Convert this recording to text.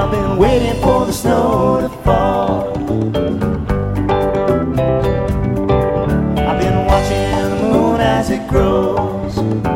I've been waiting for the snow to fall. I've been watching the moon as it grows.